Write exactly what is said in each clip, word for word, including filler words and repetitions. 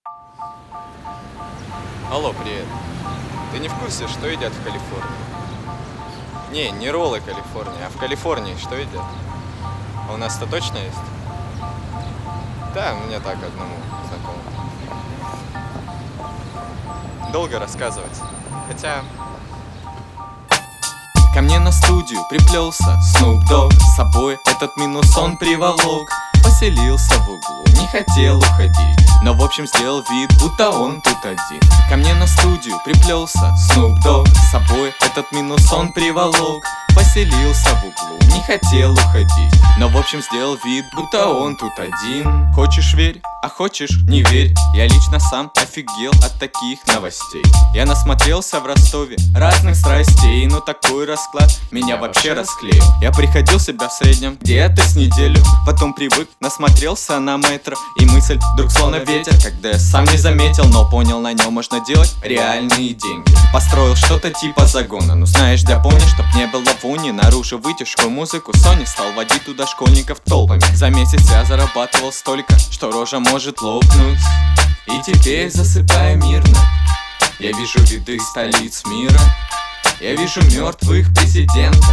Алло, привет. Ты не в курсе, что едят в Калифорнии? Не, не роллы Калифорнии, а в Калифорнии что едят? А у нас-то точно есть? Да, мне так одному знакомо. Долго рассказывать. Хотя... Ко мне на студию приплелся Snoop Dogg. С собой этот минус он приволок. Поселился в углу, не хотел уходить, но в общем сделал вид, будто он тут один. Ко мне на студию приплелся Snoop Dogg. С собой этот минус он приволок. Поселился в углу, не хотел уходить, но в общем сделал вид, будто он тут один. Хочешь верь, а хочешь не верь. Я лично сам офигел от таких новостей. Я насмотрелся в Ростове разных страстей, но такой расклад меня вообще расклеил. Я приходил в себя в среднем где-то с неделю, потом привык, насмотрелся на метро, и мысль вдруг словно ветер, когда я сам не заметил, но понял, на нем можно делать реальные деньги. Построил что-то типа загона, ну знаешь, для пони, чтоб не было вони, наружу вытяжку музыку Sony стал водить туда школьников толпами. За месяц я зарабатывал столько, что рожа может лопнуть. И теперь засыпая мирно, я вижу виды столиц мира. Я вижу мертвых президентов,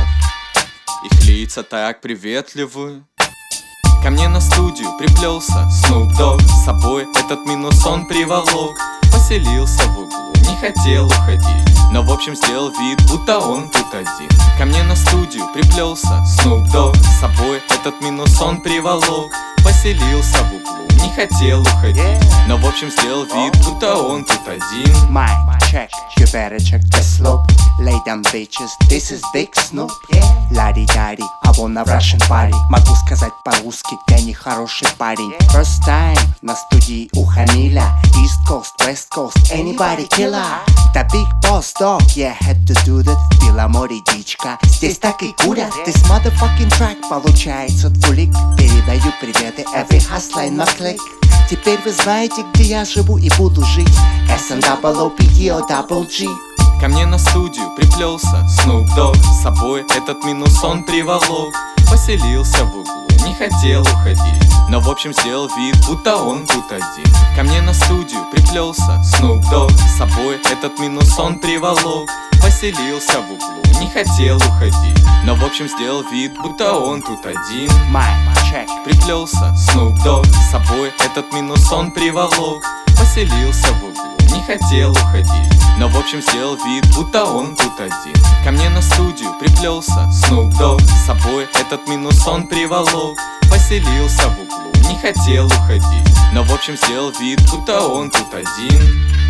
их лица так приветливы. Ко мне на студию приплелся Snoop Dogg. С собой этот минус он приволок. Поселился в углу, не хотел уходить, но в общем сделал вид, будто он тут один. Ко мне на студию приплелся Snoop Dogg. С собой этот минус он приволок. Поселился в углу, не хотел уходить, но в общем сделал вид, будто он тут один. Mic check, you better check the slope. Lay down bitches, this is Big Snoop. Лари-дари, I wanna Russian party. Могу сказать по-русски, я не хороший парень. First time на студии у Хамиля. East Coast, West Coast, anybody killer. The big boss dog, yeah, had to do that. В Беломоре дичка, здесь так и курят. This motherfucking track получается твулик. Передаю приветы, every hustler in my clique. Теперь вы знаете, где я живу и буду жить. эс эн дабл о пи ди о дабл джи. Ко мне на студию приплелся Snoop Dogg. С собой этот минус он приволок. Поселился в углу, не хотел уходить, но в общем сделал вид, будто он тут один. Ко мне на студию приплелся Snoop Dogg. С собой этот минус он приволок. Поселился в углу, не хотел уходить, но в общем сделал вид, будто он тут один. Mic check. Приплелся Snoop Dogg. С собой этот минус он приволок. Поселился в углу, не хотел уходить, но в общем сделал вид, будто он тут один. Ко мне на студию приплелся Snoop Dogg. С собой этот минус он приволок. Поселился в углу, не хотел уходить, но в общем сделал вид, будто он тут один.